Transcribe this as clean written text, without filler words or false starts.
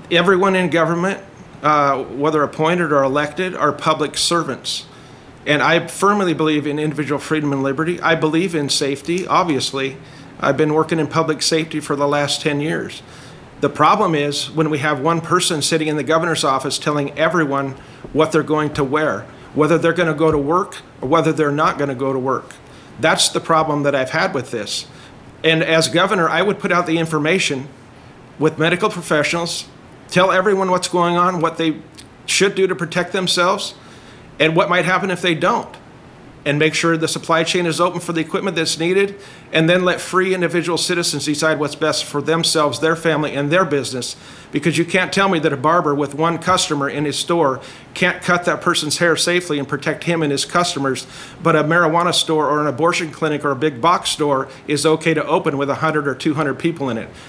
Everyone in government, whether appointed or elected, are public servants. And I firmly believe in individual freedom and liberty. I believe in safety, obviously. I've been working in public safety for the last 10 years. The problem is when we have one person sitting in the governor's office telling everyone what they're going to wear, whether they're going to go to work or whether they're not going to go to work. That's the problem that I've had with this. And as governor, I would put out the information with medical professionals, tell everyone what's going on, what they should do to protect themselves, and what might happen if they don't. And make sure the supply chain is open for the equipment that's needed, and then let free individual citizens decide what's best for themselves, their family, and their business. Because you can't tell me that a barber with one customer in his store can't cut that person's hair safely and protect him and his customers, but a marijuana store or an abortion clinic or a big box store is okay to open with 100 or 200 people in it.